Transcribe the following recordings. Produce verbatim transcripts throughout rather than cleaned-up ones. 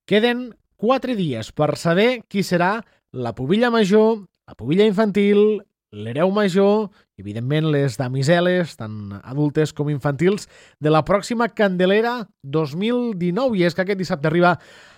Queden quatre dies per saber qui serà la pubilla major, la pubilla infantil, l'hereu major i, evidentment, les damiseles, tant adultes com infantils, de la pròxima Candelera dos mil dinou. I és que aquest dissabte arriba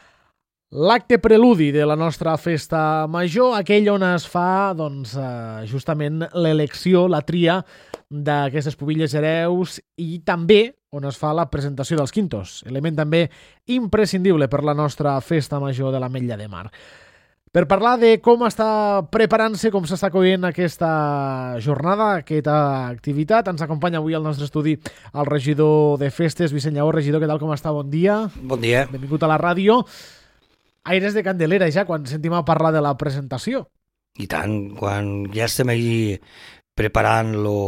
l'acte preludi de la nostra festa major, aquell on es fa doncs, eh, justament l'elecció, la tria d'aquestes pubilles hereus i també on es fa la presentació dels quintos, element també imprescindible per la nostra festa major de l'Ametlla de Mar. Per parlar de com està preparant-se, com s'està coent aquesta jornada, aquesta activitat, ens acompanya avui al nostre estudi el regidor de festes, Vicent Lleó. Regidor, què tal, com està? Bon dia. Bon dia. Benvingut a la ràdio. Aires de Candelera ja, quan sentim a parlar de la presentació. I tant, quan ja estem allí preparant lo,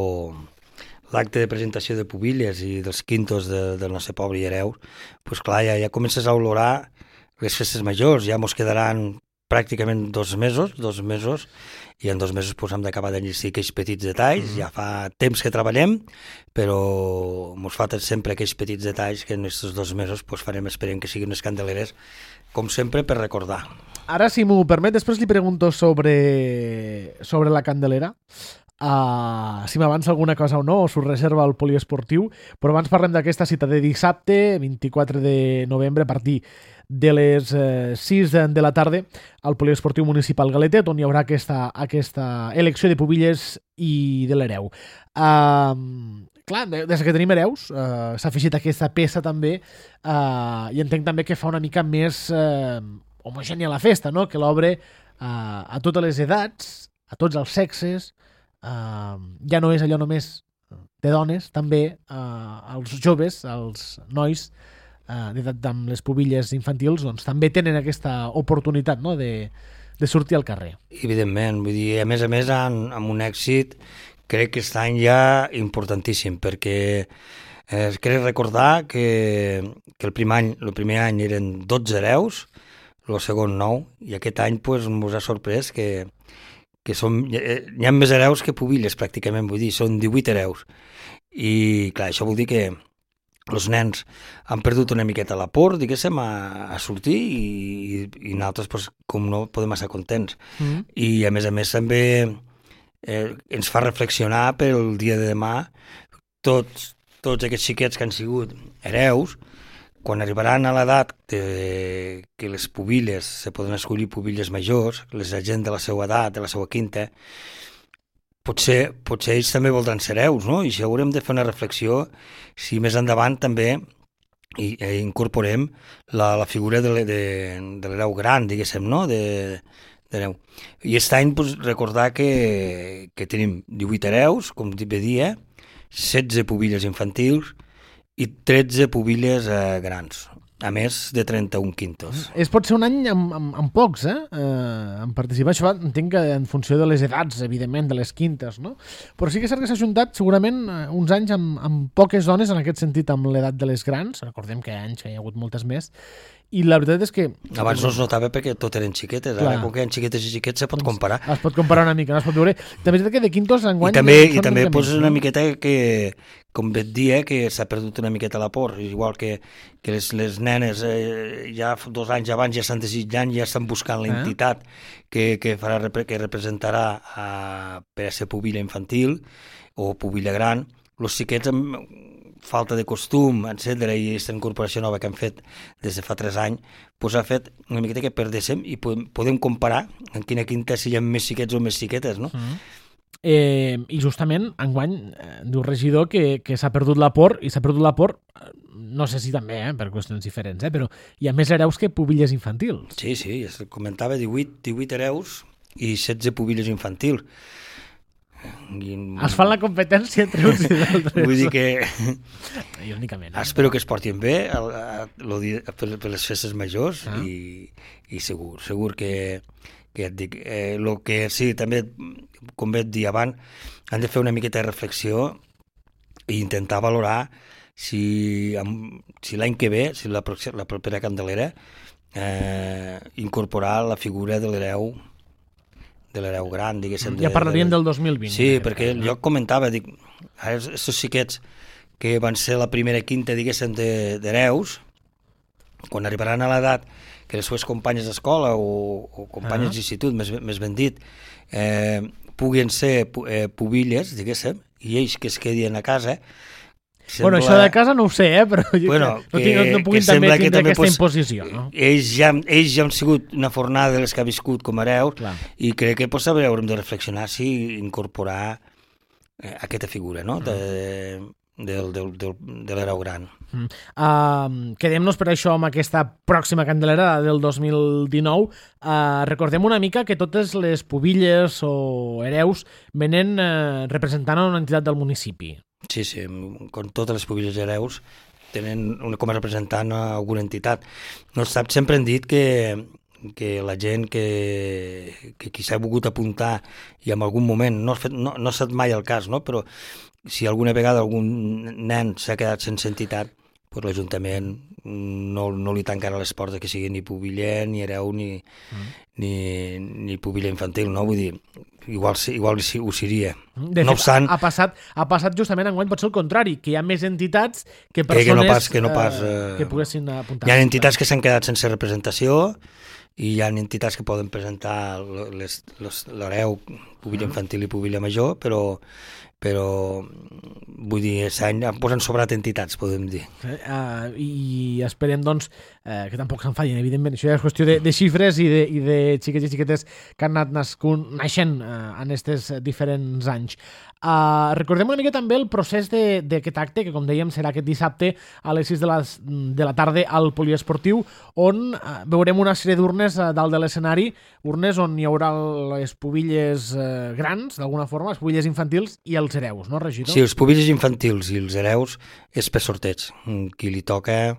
l'acte de presentació de pubilles i dels quintos de, del nostre poble i hereu, pues clar, ja, ja comences a olorar les festes majors, ja mos quedaran pràcticament dos mesos, dos mesos, i en dos mesos pues, hem d'acabar d'enllestir aquells petits detalls. Mm-hmm. Ja fa temps que treballem, però mos falten sempre aquells petits detalls que en aquests dos mesos pues, farem, esperem que siguin unes candeleres, com sempre, per recordar. Ara, si m'ho permet, després li pregunto sobre, sobre la Candelera, uh, si m'avança alguna cosa o no, o s'ho reserva al poliesportiu, però abans parlem d'aquesta cita de dissabte, vint-i-quatre de novembre, a partir de les eh, sis de la tarda al poliesportiu municipal Galetet, on hi haurà aquesta, aquesta elecció de pubilles i de l'hereu. Uh, clar, des que tenim hereus, uh, s'ha afegit aquesta peça també, uh, i entenc també que fa una mica més uh, homogènia la festa, no? Que l'obre uh, a totes les edats, a tots els sexes, uh, ja no és allò només de dones, també uh, els joves, els nois, Uh, d'edat amb les pubilles infantils, doncs també tenen aquesta oportunitat, no?, de, de sortir al carrer. Evidentment, vull dir, a més a més, amb, amb un èxit, crec que aquest any ja importantíssim, perquè eh, crec recordar que, que el primer any, el primer any eren dotze hereus, el segon nou, i aquest any pues, ens ha sorprès que, que som, hi ha més hereus que pubilles, pràcticament, vull dir, són divuit hereus. I, clar, això vol dir que els nens han perdut una miqueta la por, diguéssim, a, a sortir i, i nosaltres, pues, com no, podem estar contents. Mm. I, a més a més, també eh, ens fa reflexionar pel dia de demà tots, tots aquests xiquets que han sigut hereus, quan arribaran a l'edat de, que les pubilles, se poden escollir pubilles majors, les gent de la seva edat, de la seva quinta, Potser, potser ells també voldran ser hereus, no? I si haurem de fer una reflexió si més endavant també i, eh, incorporem la, la figura de, de, de l'hereu gran, diguéssim, no? De, de I aquest any pues, recordar que, que tenim divuit hereus, com bé dia, setze pubilles infantils i tretze pubilles eh, grans, a més de trenta-un quintos. Es pot ser un any amb, amb, amb pocs, eh? eh? En participar, això entenc que en funció de les edats, evidentment, de les quintes, no? Però sí que és cert que s'ha ajuntat segurament uns anys amb, amb poques dones, en aquest sentit amb l'edat de les grans, recordem que hi ha anys que hi ha hagut moltes més, i la veritat és que... Abans no es notava perquè tot eren xiquetes, ara com que hi ha xiquetes i xiquets se pot comparar. Es pot comparar una mica, no es pot veure. També és veritat que de quintos enguany... I també, i també poses una miqueta que, com et dia, que s'ha perdut una miqueta la por, igual que, que les, les nenes eh, ja dos anys abans ja estan desitjant, ja estan buscant l'entitat que, que, farà, que representarà a, per a ser pubilla infantil o pubilla gran. Els xiquets amb falta de costum, etcètera, i aquesta incorporació nova que hem fet des de fa tres anys, pues ha fet una miqueta que perdéssim i podem, podem comparar en quina quinta si hi ha més xiquets o més xiquetes, no? Mm-hmm. Eh, I justament, enguany, eh, diu regidor que, que s'ha perdut la por, i s'ha perdut la por, no sé si també, eh, per qüestions diferents, eh, però hi ha més hereus que pubilles infantils. Sí, sí, es comentava divuit, divuit hereus i setze pubilles infantils. I... Es fan la competència entre uns i d'altres. Vull dir que... Iònicament. Eh? Espero que es portin bé a, a, a, per, per les festes majors ah. i, i segur, segur que, que et dic, eh, lo que sí, també, com vaig dir abans, han de fer una miqueta de reflexió i intentar valorar si, si l'any que ve, si la, la propera Candelera, eh, incorporar la figura de l'hereu de l'hereu gran, diguéssim. Ja parlaríem de, del dos mil vint. Sí, eh, perquè no? Jo comentava, dic, ara aquests xiquets que van ser la primera quinta, diguéssim, d'hereus, quan arribaran a l'edat que les seves companyes d'escola o, o companyes ah. d'institut, més, més ben dit, eh, puguin ser eh, pubilles, diguéssim, i ells que es quedin a casa. Sembla... Bueno, això de casa no ho sé, eh? Però bueno, que, que, no, no puguin també tindre també, aquesta pues, imposició. No? Ells, ja, ells ja han sigut una fornada de les que ha viscut com a hereus Clar. I crec que pues, haurem de reflexionar si incorporar eh, aquesta figura, no? De, del, del, del, de l'hereu gran. Mm. Uh, quedem-nos per això amb aquesta pròxima Candelera del dos mil dinou. Uh, recordem una mica que totes les pubilles o hereus venen uh, representant una entitat del municipi. Sí, sí, com totes les pubilles hereus tenen una, com a representant a alguna entitat. No sap, sempre hem dit que, que la gent que, que qui s'ha volgut apuntar i en algun moment, no ha fet, no, no ha estat mai el cas, no? Però si alguna vegada algun nen s'ha quedat sense entitat, pues l'Ajuntament no, no li tancarà les portes que sigui ni pubiller, ni hereu, ni, mm. ni, ni pubilla infantil, no? Vull dir, igual, igual ho seria. De no fet, obstant, ha, passat, ha passat justament enguany pot ser el contrari, que hi ha més entitats que persones que, no pas, que, no pas, eh, que poguessin apuntar. Hi ha entitats que s'han quedat sense representació i hi ha entitats que poden presentar l'hereu, pubilla infantil i pubilla major, però però vull dir, s'han han sobrat entitats, podem dir. Eh, uh, I esperem, doncs, eh, que tampoc se'n fallin, evidentment. Això ja és qüestió de, de xifres i de, i de xiquets i xiquetes que han anat nascut, naixent uh, en aquests diferents anys. Uh, recordem una mica també el procés d'aquest acte, que com dèiem serà aquest dissabte a les sis de la, de la tarda al poliesportiu, on uh, veurem una sèrie d'urnes uh, dalt de l'escenari, urnes on hi haurà les pubilles uh, grans, d'alguna forma, les pubilles infantils i els hereus, no, regidor? Sí, els pubilles infantils i els hereus és per sorteig. Qui li toca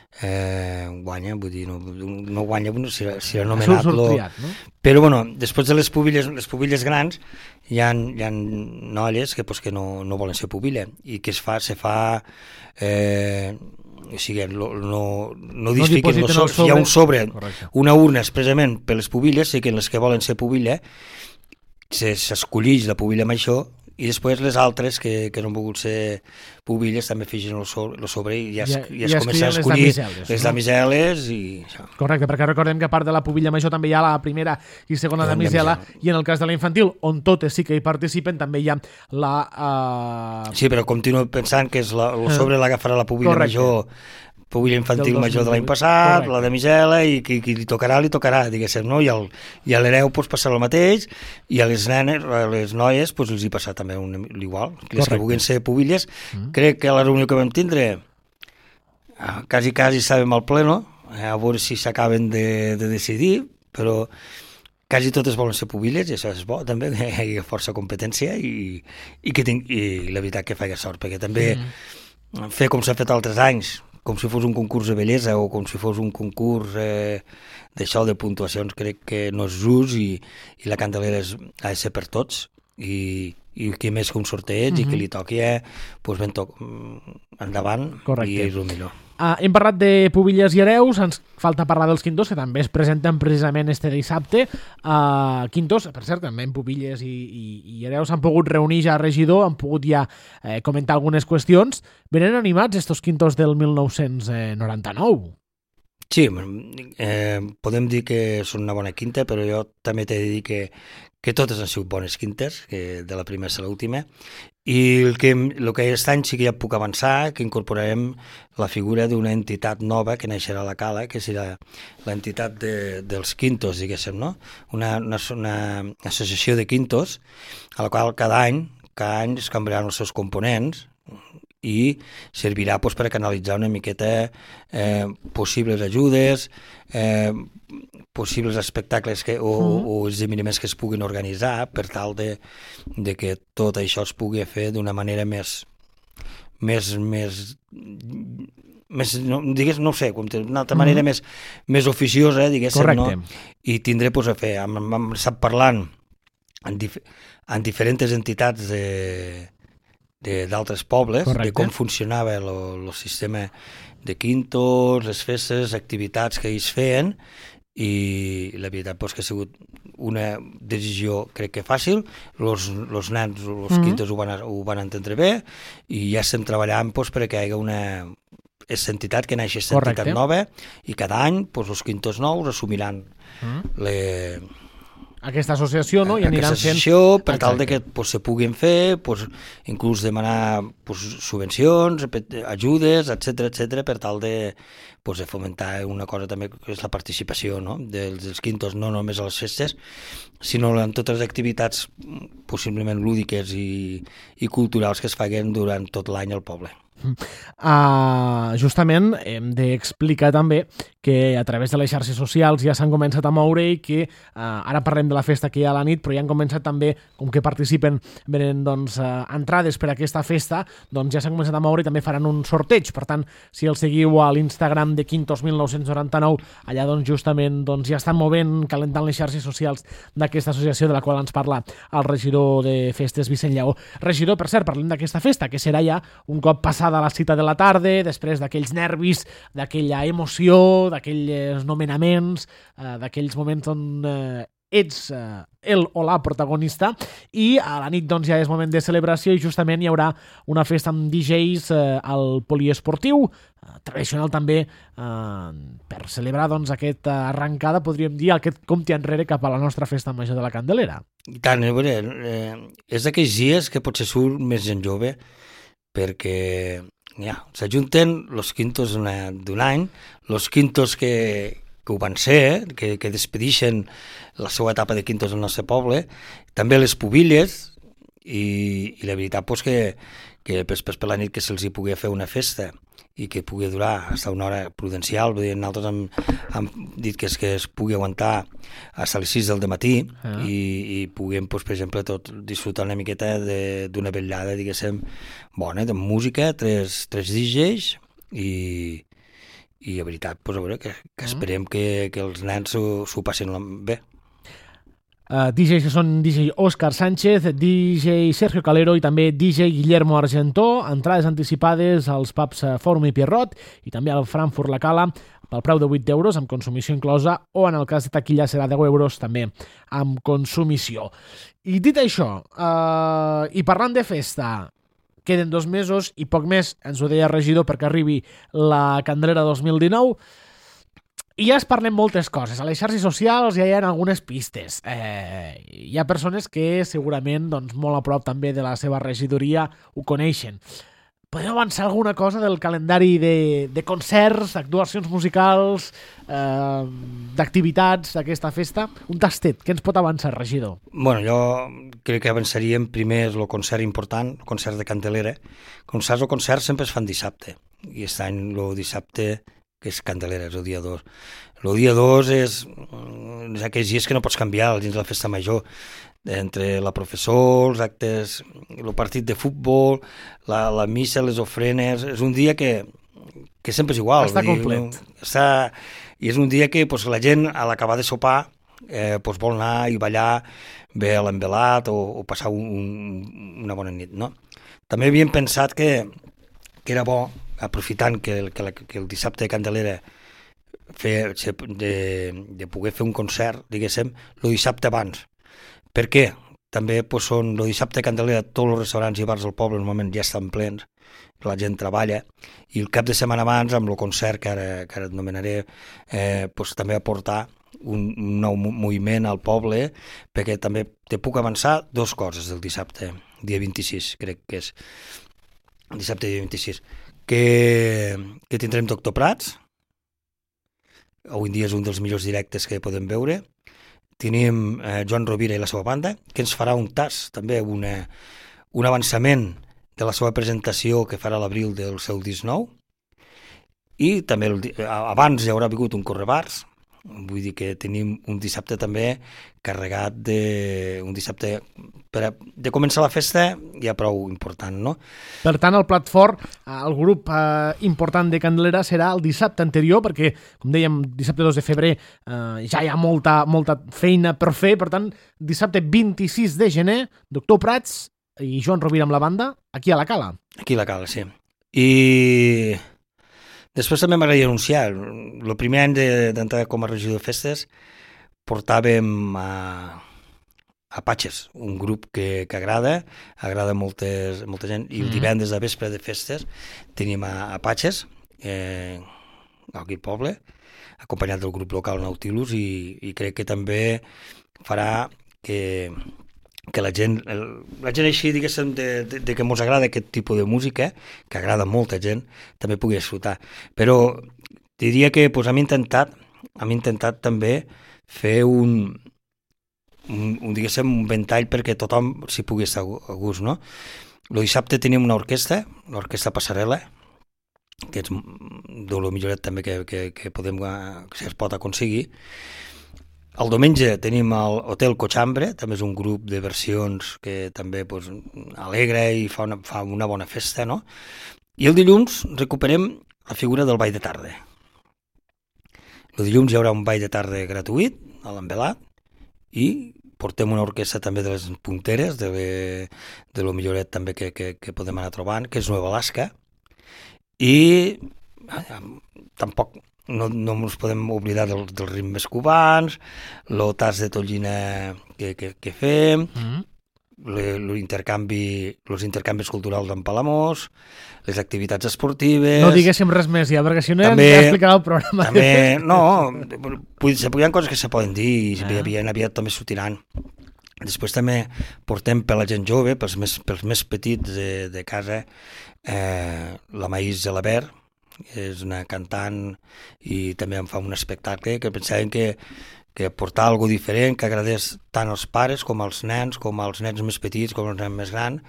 eh, guanya, vull dir, no, no guanya, si, si era nomenat. Sortiat, no? Però, bueno, després de les pubilles, les pubilles grans, hi ha, hi ha noies que, pues, que no, no volen ser pubilla i que es fa, se fa eh, o sigui, no, no, no disfiquen no so, sobre. Hi ha un sobre, correcte. Una urna expressament per les pubilles, i que les que volen ser pubilla s'escollix la pubilla major i després les altres que, que no han volgut ser pubilles també fixen el sobre, el sobre i ja es, ja, ja es ja comença a escollir les, les damiseles i això. Correcte, perquè recordem que a part de la pubilla major també hi ha la primera i segona damisela, i en el cas de la infantil, on totes sí que hi participen, també hi ha la... Uh... Sí, però continuo pensant que és la, el sobre l'agafarà la pubilla Correcte. Major, pubilla infantil major de l'any passat, Correcte. La damisela, i qui, qui li tocarà, li tocarà, diguéssim, no? I, el, i a l'hereu pues, passarà el mateix, i a les nenes, a les noies, pues, els hi passarà també un, l'igual. Les que vulguin ser pubilles, mm. crec que a la reunió que vam tindre, quasi, quasi estàvem al pleno, a veure si s'acaben de, de decidir, però quasi totes volen ser pubilles, i això és bo, també, que hi ha força competència, i, i, que tinc, i la veritat que faig sort, perquè també mm. fer com s'ha fet altres anys, com si fos un concurs de bellesa o com si fos un concurs eh, d'això, de puntuacions, crec que no és just, i, i la Candelera és, ha de ser per tots, i, i qui més que un sorteig, mm-hmm. i que li toqui, eh, doncs ben to endavant. Correcte. I és el millor. Uh, hem parlat de pubilles i hereus, ens falta parlar dels quintos, que també es presenten precisament este dissabte. Uh, quintos, per cert, també en pubilles i, i, i hereus han pogut reunir ja regidor, han pogut ja eh, comentar algunes qüestions. Venen animats estos quintos del mil nou-cents noranta-nou. Sí, eh, podem dir que són una bona quinta, però jo també t'he de dir que, que totes han sigut bones quintes, que de la primera a l'última, i el que, el que aquest any sí que ja puc avançar, que incorporarem la figura d'una entitat nova que naixerà a la Cala, que serà l'entitat de, dels quintos, diguéssim, no? Una, una, una associació de quintos, a la qual cada any, cada any es canviaran els seus components, i servirà pues, per canalitzar una miqueta eh, possibles ajudes, eh, possibles espectacles que, o, mm. o esdeveniments que es puguin organitzar per tal de, de que tot això es pugui fer d'una manera més més, més, més no, digués, no ho sé, d'una altra manera mm. més, més oficiosa, diguéssim, no? I tindré pues, a fer, hem, hem estat parlant en, dif en diferents entitats de d'altres pobles, Correcte. De com funcionava el sistema de quintos, les festes, activitats que ells feien, i la veritat pues, que ha sigut una decisió, crec que fàcil, els nens, els mm-hmm. quintos ho van, ho van entendre bé, i ja estem treballant pues, perquè hi hagi una, és l'entitat que neix aquesta entitat nova i cada any pues, els quintos nous assumiran mm. le... aquesta associació, no? I aquesta associació fent... per tal de que pues, se puguin fer, pues, inclús demanar pues, subvencions, ajudes, etcètera, etcètera, per tal de, pues, de fomentar una cosa també que és la participació, no? dels, dels quintos, no només a les festes, sinó en totes les activitats possiblement lúdiques i, i culturals que es facin durant tot l'any al poble. Uh, justament hem d'explicar també que a través de les xarxes socials ja s'han començat a moure i que uh, ara parlem de la festa que hi ha a la nit, però ja han començat també, com que participen venen doncs, uh, entrades per a aquesta festa, doncs ja s'han començat a moure i també faran un sorteig. Per tant, si el seguiu a l'Instagram de Quintos mil nou-cents noranta-nou, allà doncs justament doncs, ja estan movent, calentant les xarxes socials d'aquesta associació de la qual ens parla el regidor de festes, Vicent Lleó. Regidor, per cert, parlem d'aquesta festa, que serà ja un cop passada a la cita de la tarda, després d'aquells nervis, d'aquella emoció, d'aquells nomenaments, eh, d'aquells moments on eh, ets eh, el o la protagonista, i a la nit doncs, ja és moment de celebració i justament hi haurà una festa amb D Js eh, al poliesportiu, eh, tradicional també, eh, per celebrar doncs, aquesta arrencada, podríem dir, aquest compte enrere cap a la nostra festa major de la Candelera. I tant, eh, és d'aquells dies que potser surt més gent jove, perquè ja, s'ajunten els quintos d'un any, els quintos que, que ho van ser, que, que despedixen la seva etapa de quintos al nostre poble, també les pubilles, i, i la veritat pues, que, que després per la nit que se'ls hi pugui fer una festa i que pugui durar fins a una hora prudencial, vull dir, nosaltres hem, hem dit que es, que es pugui aguantar fins a les sis del matí ah. i, i puguem, pues, per exemple, tot disfrutar una miqueta d'una vetllada, diguéssim, bona, de música, tres, tres D Js i, i la veritat, pues, a veure, que, que esperem que, que els nens s'ho passin bé. Uh, D Js que són D J Òscar Sánchez, D J Sergio Calero i també D J Guillermo Argentó, entrades anticipades als pubs Fòrum i Pierrot i també al Frankfurt La Cala pel preu de vuit euros amb consumició inclosa, o en el cas de taquilla serà deu euros també amb consumició. I dit això, uh, i parlant de festa, queden dos mesos i poc més, ens ho deia el regidor, perquè arribi la Candelera dos mil dinou. I ja es parlem moltes coses. A les xarxes socials ja hi ha algunes pistes. Eh, hi ha persones que segurament doncs, molt a prop també de la seva regidoria ho coneixen. Podeu avançar alguna cosa del calendari de, de concerts, d'actuacions musicals, eh, d'activitats d'aquesta festa? Un tastet, què ens pot avançar, regidor? Bueno, jo crec que avançaríem primer el concert important, el concert de Candelera. Com saps, el concert sempre es fan dissabte, i aquest any el dissabte que és Candelera, és el dia dos. El dia dos és, és aquells dies que no pots canviar dins de la festa major, entre la professor, els actes, el partit de futbol, la, la missa, les ofrenes, és un dia que, que sempre és igual. Està complet. Dir, està, I és un dia que pues, la gent, a l'acabar de sopar, eh, pues, vol anar i ballar bé a l'envelat o, o passar un, un, una bona nit. No? També havíem pensat que, que era bo, aprofitant que el, que, la, que el dissabte de Candelera fer, de, de poder fer un concert, diguéssim, el dissabte abans. Per què? També pues, són el dissabte de Candelera, tots els restaurants i bars del poble normalment ja estan plens, la gent treballa, i el cap de setmana abans, amb el concert que ara, que ara et nomenaré, eh, pues, també aportar un, un nou moviment al poble, perquè també te puc avançar dues coses del dissabte, dia vint-i-sis, crec que és dissabte dia vint-i-sis. Que, que tindrem Doctor Prats, avui en dia és un dels millors directes que podem veure. Tenim eh, Joan Rovira i la seva banda, que ens farà un tas, també una, un avançament de la seva presentació que farà a l'abril del seu disc nou. I també el, abans hi haurà vingut un Correbars, vull dir que tenim un dissabte també carregat de... un dissabte per a, de començar la festa ja prou important, no? Per tant, el plat fort, el grup eh, important de Candelera serà el dissabte anterior, perquè, com dèiem, dissabte dos de febrer eh, ja hi ha molta, molta feina per fer, per tant, dissabte vint-i-sis de gener, Doctor Prats i Joan Rovira amb la banda, aquí a la Cala. Aquí a la Cala, sí. I... després també m'agradaria anunciar, el primer any d'entrar com a regidor de festes portàvem a, a Patxes, un grup que, que agrada, agrada moltes, molta gent, i el divendres de vespre de festes tenim a, a Patxes, eh, aquí al poble, acompanyat del grup local Nautilus, i, i crec que també farà que, que la gent, la gent així, diguéssim, de, de, de que ens agrada aquest tipus de música, que agrada a molta gent, també pugui disfrutar. Però diria que pues, hem intentat, hem intentat també fer un, un, un, diguéssim, un ventall perquè tothom s'hi pugui estar a gust, no? El dissabte tenim una orquestra, l'orquestra Passarel·la, que és de lo milloret també que, que, que, podem, que es pot aconseguir. El diumenge tenim el Hotel Cochambre, també és un grup de versions que també pues, alegra i fa una, fa una bona festa, no? I el dilluns recuperem la figura del ball de tarda. El dilluns hi haurà un ball de tarda gratuït a l'Envelat i portem una orquestra també de les punteres, de, le, de lo milloret també que, que, que podem anar trobant, que és Nueva Alaska, i eh, tampoc no, no ens podem oblidar del, dels ritmes cubans, el tas de tonyina que, que, que fem, mm-hmm. l'intercanvi, els intercanvis culturals d'en Palamós, les activitats esportives... No diguéssim res més ja, perquè si no també, ja explicarà el programa. També, no, hi ha coses que se poden dir i ah. aviat, aviat també sortiran. Després també portem per la gent jove, pels més, pels més petits de, de casa, eh, la Maïs Gelabert, és una cantant i també em fa un espectacle que pensàvem que que portar alguna cosa diferent, que agradés tant als pares com als nens, com als nens més petits, com als nens més grans.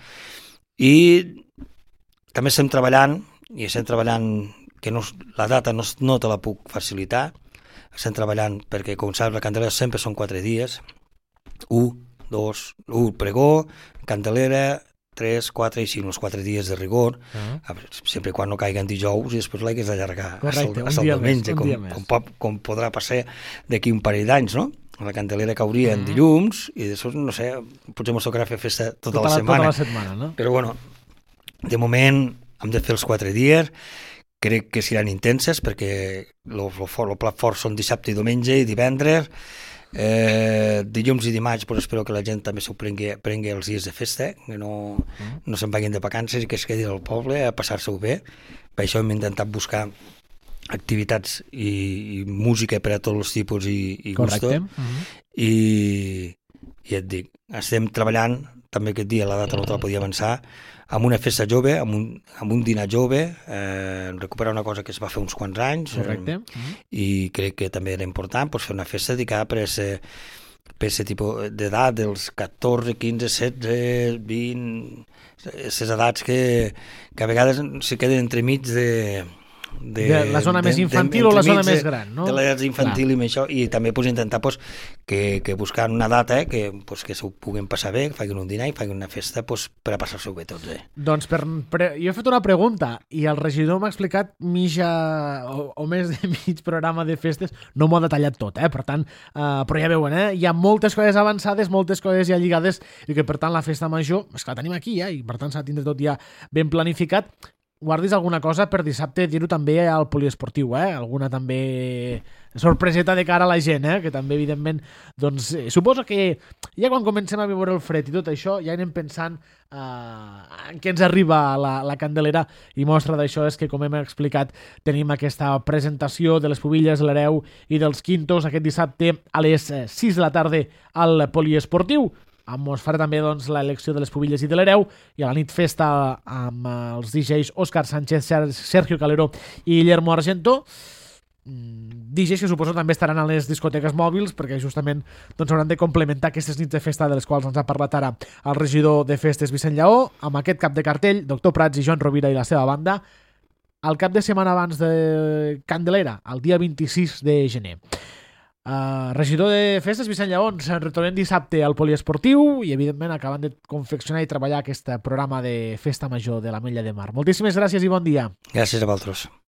I també estem treballant, i estem treballant, que no, la data no, no te la puc facilitar, estem treballant perquè, com saps, la Candelera sempre són quatre dies, un, dos, un pregó, Candelera, tres, quatre i cinc, els quatre dies de rigor, uh-huh. sempre quan no caiguen dijous i després l'hagués d'allargar a el diumenge, com, com, com, com podrà passar d'aquí un parell d'anys, no? La Candelera cauria uh-huh. en dilluns i després, no sé, potser ens tocarà fer festa tota, tota la, la setmana. Tota la setmana, no? Però bueno, de moment hem de fer els quatre dies, crec que seran intenses perquè el plat fort són dissabte i diumenge i divendres. Eh, dilluns i dimarts pues espero que la gent també s'ho prengui, prengui els dies de festa, que no, mm. no se'n vagin de vacances i que es quedin al poble a passar-se-ho bé. Per això hem intentat buscar activitats i, i música per a tots els tipus i, i gustos. Mm-hmm. I, i et dic, estem treballant també aquest dia, la data no te la podia avançar, amb una festa jove, amb un, amb un dinar jove, eh, recuperar una cosa que es va fer uns quants anys. Correcte. Eh, I crec que també era important pues, fer una festa dedicada per a aquest tipus d'edat, dels catorze, quinze, setze, vint, aquestes edats que, que a vegades se queden entremig de... De, de la zona de, més infantil de, o la zona més gran, no? De l'edat infantil Clar. I això, i també pues, intentar pues, que, que buscar una data eh, que, pues, que s'ho puguin passar bé, que facin un dinar i facin una festa pues, per a passar-s'ho bé tots. Eh? Doncs per, per, jo he fet una pregunta i el regidor m'ha explicat mitja o, o més de mig programa de festes, no m'ho ha detallat tot, eh? Per tant, eh, però ja veuen, eh? Hi ha moltes coses avançades, moltes coses ja lligades i que per tant la festa major, és que la tenim aquí ja i per tant s'ha de tindre tot ja ben planificat. Guardis alguna cosa per dissabte, dir-ho també al poliesportiu, eh? Alguna també sorpreseta de cara a la gent, eh? Que també, evidentment, doncs, eh, suposo que ja quan comencem a viure el fred i tot això, ja anem pensant eh, en què ens arriba la, la Candelera, i mostra d'això és que, com hem explicat, tenim aquesta presentació de les pubilles, l'hereu i dels quintos aquest dissabte a les sis de la tarda al poliesportiu. Ens farà també doncs, l'elecció de les pubilles i de l'hereu i a la nit festa amb els D Js Òscar Sánchez, Sergio Calero i Guillermo Argento, D Js que suposo també estaran a les discoteques mòbils perquè justament doncs, hauran de complementar aquestes nits de festa de les quals ens ha parlat ara el regidor de festes Vicent Lleó, amb aquest cap de cartell, Doctor Prats i Joan Rovira i la seva banda, el cap de setmana abans de Candelera, el dia vint-i-sis de gener. Uh, regidor de festes Vicent Lleó, ens retornem dissabte al poliesportiu i evidentment acabant de confeccionar i treballar aquest programa de festa major de l'Ametlla de Mar. Moltíssimes gràcies i bon dia. Gràcies a vosaltres.